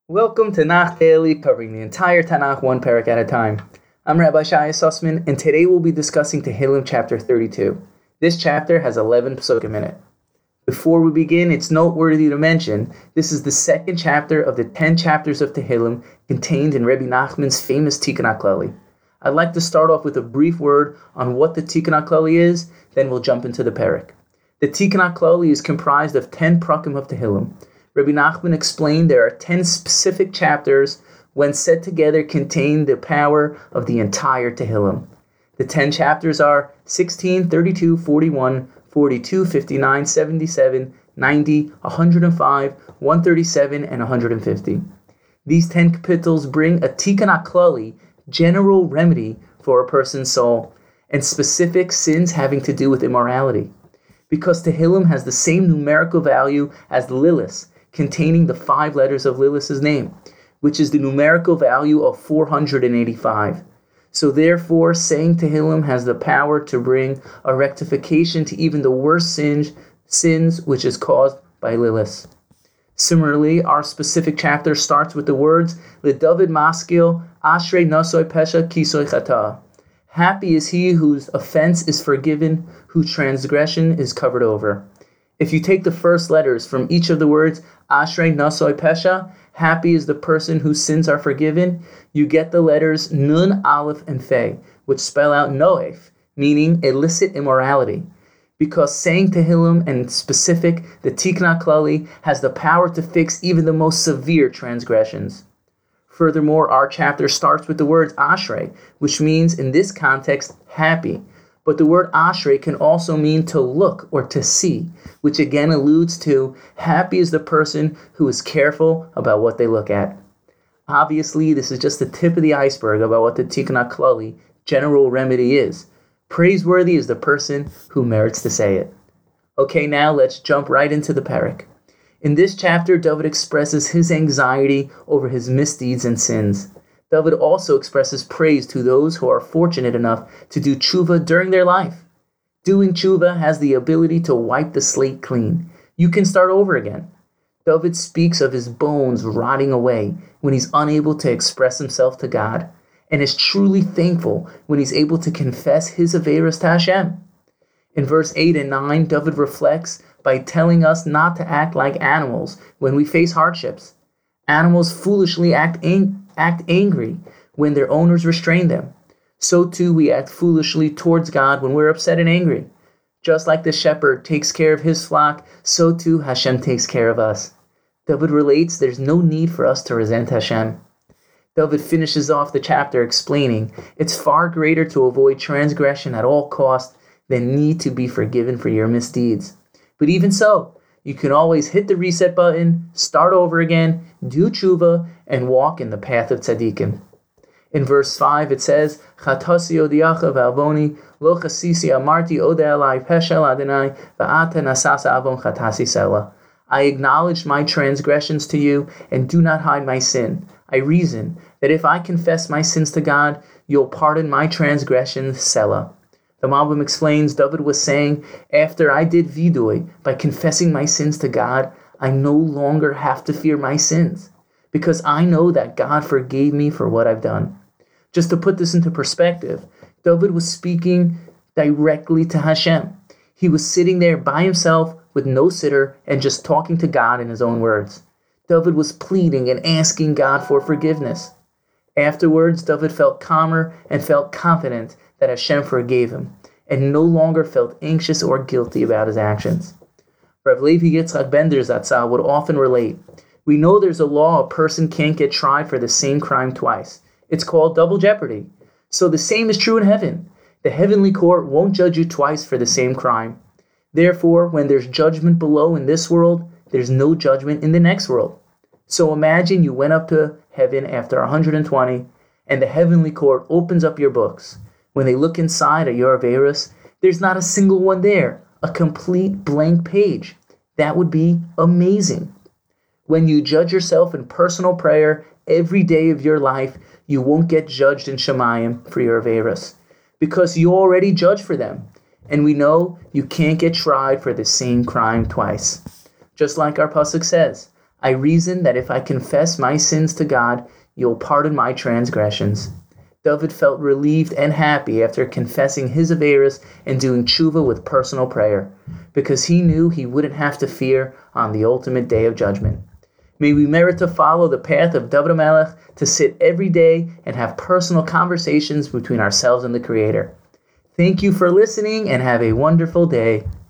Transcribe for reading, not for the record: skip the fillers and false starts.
Welcome to Tanakh Daily, covering the entire Tanakh one parak at a time. I'm Rabbi Shaya Sussman, and today we'll be discussing Tehillim chapter 32. This chapter has 11 psukim in it. Before we begin, it's noteworthy to mention this is the second chapter of the 10 chapters of Tehillim contained in Rabbi Nachman's famous Tikkun HaKlali. I'd like to start off with a brief word on what the Tikkun HaKlali is, then we'll jump into the parak. The Tikkun HaKlali is comprised of 10 prakim of Tehillim. Rabbi Nachman explained there are 10 specific chapters when set together contain the power of the entire Tehillim. The 10 chapters are 16, 32, 41, 42, 59, 77, 90, 105, 137, and 150. These 10 capitals bring a Tikkun HaKlali, general remedy for a person's soul, and specific sins having to do with immorality. Because Tehillim has the same numerical value as Lilith, containing the 5 letters of Lilith's name, which is the numerical value of 485. So therefore, saying Tehillim has the power to bring a rectification to even the worst sins which is caused by Lilith. Similarly, our specific chapter starts with the words, LeDavid Maskil, Ashrei Nasoi Pesha Kisoy Chata. Happy is he whose offense is forgiven, whose transgression is covered over. If you take the first letters from each of the words, Ashrei Nasoi Pesha, happy is the person whose sins are forgiven, you get the letters Nun, Aleph, and Fe, which spell out Noef, meaning illicit immorality. Because saying Tehillim, and specific, the Tikkun HaKlali, has the power to fix even the most severe transgressions. Furthermore, our chapter starts with the words Ashrei, which means, in this context, happy. But the word Ashrei can also mean to look or to see, which again alludes to happy is the person who is careful about what they look at. Obviously, this is just the tip of the iceberg about what the Tikkun HaKlali, general remedy, is. Praiseworthy is the person who merits to say it. Okay, now let's jump right into the parak. In this chapter, David expresses his anxiety over his misdeeds and sins. David also expresses praise to those who are fortunate enough to do tshuva during their life. Doing tshuva has the ability to wipe the slate clean. You can start over again. David speaks of his bones rotting away when he's unable to express himself to God, and is truly thankful when he's able to confess his averos to Hashem. In verse 8 and 9, David reflects by telling us not to act like animals when we face hardships. Animals foolishly act angry when their owners restrain them. So too we act foolishly towards God when we're upset and angry. Just like the shepherd takes care of his flock, so too Hashem takes care of us. David relates there's no need for us to resent Hashem. David finishes off the chapter explaining it's far greater to avoid transgression at all costs than need to be forgiven for your misdeeds. But even so, you can always hit the reset button, start over again, do tshuva, and walk in the path of tzaddikim. In verse 5 it says, Chatasi odiacha v'avoni, lo chasisi amarti ode alai peshel Adonai, v'ata nasasa avon chatasi sela. I acknowledged my transgressions to you, and do not hide my sin. I reason that if I confess my sins to God, you'll pardon my transgressions, Selah. The Malbim explains David was saying, after I did vidui, by confessing my sins to God, I no longer have to fear my sins, because I know that God forgave me for what I've done. Just to put this into perspective, David was speaking directly to Hashem. He was sitting there by himself with no sitter and just talking to God in his own words. David was pleading and asking God for forgiveness. Afterwards, David felt calmer and felt confident that Hashem forgave him, and no longer felt anxious or guilty about his actions. Rav Levi Yitzchak Bender Zatzal would often relate, we know there's a law a person can't get tried for the same crime twice. It's called double jeopardy. So the same is true in heaven. The heavenly court won't judge you twice for the same crime. Therefore, when there's judgment below in this world, there's no judgment in the next world. So imagine you went up to heaven after 120, and the heavenly court opens up your books. When they look inside at your averos, there's not a single one there, a complete blank page. That would be amazing. When you judge yourself in personal prayer every day of your life, you won't get judged in Shemayim for your averos, because you already judged for them. And we know you can't get tried for the same crime twice. Just like our pasuk says, I reason that if I confess my sins to God, you'll pardon my transgressions. David felt relieved and happy after confessing his averos and doing tshuva with personal prayer, because he knew he wouldn't have to fear on the ultimate day of judgment. May we merit to follow the path of David HaMelech, to sit every day and have personal conversations between ourselves and the Creator. Thank you for listening and have a wonderful day.